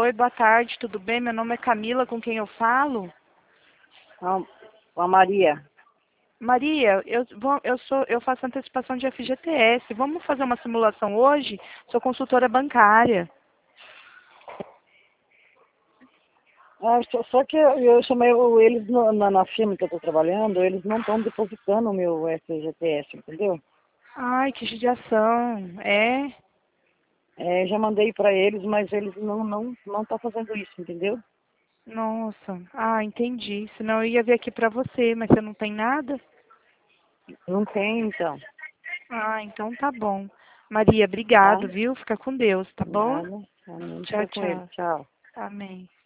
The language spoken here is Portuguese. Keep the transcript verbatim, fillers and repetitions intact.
Oi, boa tarde, tudo bem? Meu nome é Camila, com quem eu falo? Não, com a Maria. Maria, eu, vou- eu, sou, eu faço antecipação de F G T S. Vamos fazer uma simulação hoje? Sou consultora bancária. Ah, só, só que eu, eu chamei o- eles no- na, na firma que eu estou trabalhando, eles não estão depositando o meu F G T S, entendeu? Ai, que judiação. É? É, já mandei para eles, mas eles não não não estão fazendo isso, entendeu? Nossa. Ah, entendi. Senão eu ia vir aqui pra você, mas você não tem nada? Não tem, então. Ah, então tá bom. Maria, Tá? obrigado, viu? Fica com Deus, tá bom? Nada. Amém. Tchau, Fica com eles. tchau. Tchau. Amém.